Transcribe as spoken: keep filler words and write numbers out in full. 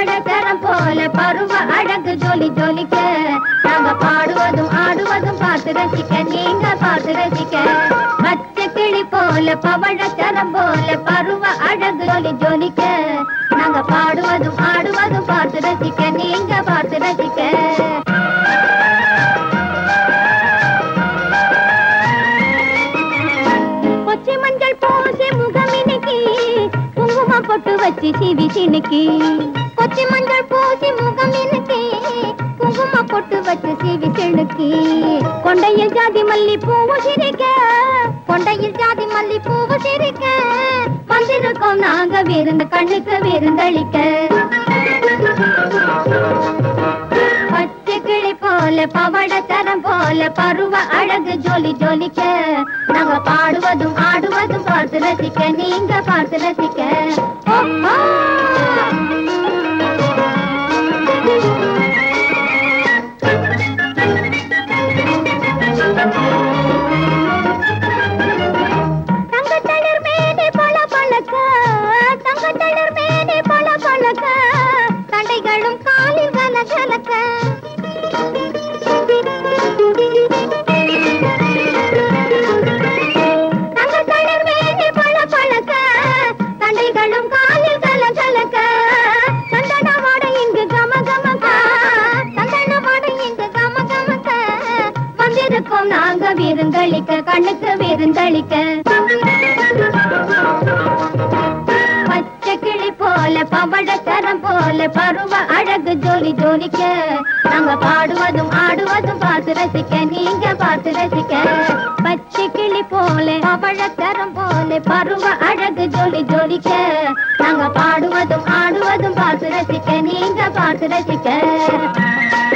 பவழச்சரம் போல பருவ அழகு ஜொலி ஜொலிக்க நாங்க பாடுவதும் ஆடுவதும் பார்த்து ரசிக்க நீங்க பார்த்து ரசிக்க பச்சை கிளி போல பவழச்சரம் போல பருவ அழகு ஜொலி ஜொலிக்க நாங்க பாடுவதும் ஆடுவதும் பார்த்து ரசிக்க நீங்க பார்த்து ரசிக்க கொச்சி மஞ்சள் பூசி முகமினுக்கி குங்குமம் பொட்டு வச்சு சிவி சினுக்கி கொச்சி மஞ்சள் பூசி முகமினுக்கி குங்குமம் பொட்டு வச்சு சிவி சினுக்கி கொண்டையில் ஜாதி மல்லி பூவு சிரிக்க கொண்டையில் ஜாதி மல்லி பூவு சிரிக்க வந்திருக்கோம் நாங்க விருந்து கண்ணுக்கு விருந்தளிக்க பச்சை கிளி போல பவழச்சரம் போல பருவ அழகு ஜொலி ஜொலிக்க நாங்க பாடுவதும் ஆடுவதும் பார்த்து ரசிக்க நீங்க பார்த்து ரசிக்க தங்கத்தளிர் மேனி பல பழக்க தங்கத்தளிர் மேனி பல பழக்க தண்டைகளும் காலில் கல கலக்க தங்கத்தளிர் மேனி பல பழக்க தண்டைகளும் காலில் கல கலக்க சந்தனமாட இங்கு கம கமக்க சந்தனமாட இங்கு கம கமக்க வந்திருக்கோம் நாங்க விருந்தளிக்க கண்ணுக்கு விருந்தளிக்க பச்சை கிளி போல பவழச்சரம் போல பருவ அழகு ஜொலி ஜொலிக்க நாங்க பாடுவதும் ஆடுவதும் பார்த்து ரசிக்க நீங்க பார்த்து ரசிக்க பச்சை கிளி போல பவழச்சரம் போல பருவ அழகு ஜொலி ஜொலிக்க நாங்க பாடுவதும் ஆடுவதும் பார்த்து ரசிக்க நீங்க பார்த்து ரசிக்க